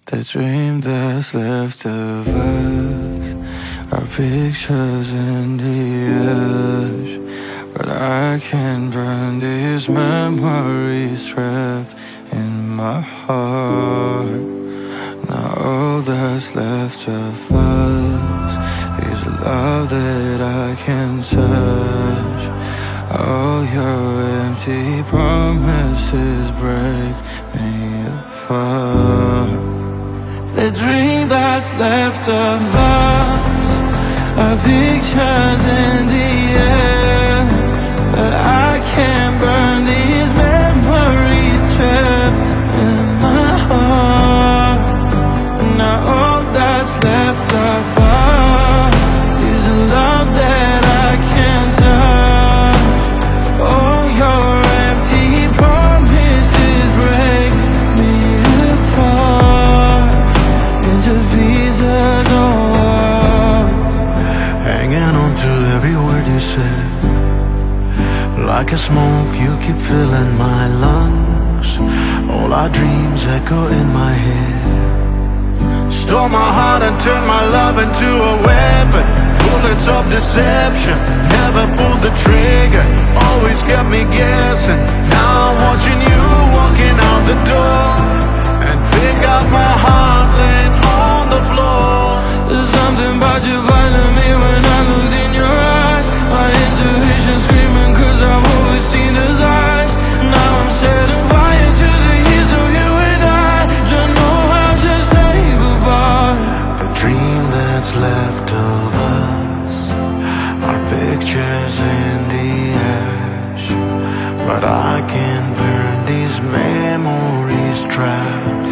The dream that's left of us are pictures in the ash, but I can't burn these memories trapped in my heart. Now all that's left of us is love that I can touch. All your empty promises break me apart. The dream that's left of us are pictures in the air, but I can't burn these memories trapped in my heart. Now all that's left of us is a love that I can't touch. All your empty promises break me apart into pieces of war. Hanging on to every word you said, like a smoke you keep filling my lungs. All our dreams echo in my head. Stole my heart and turned my love into a weapon. Bullets of deception, never pulled the trigger, always kept me guessing. Now I'm watching you walking out the door and pick up my heart laying on the floor. There's something about you blinding me when I looked in your eyes. My intuition screaming cause I've always seen those eyes. Now I'm setting fire to the years of you and I don't know how to say goodbye. The dream that's left of us are pictures in the ash, but I can't burn these memories trapped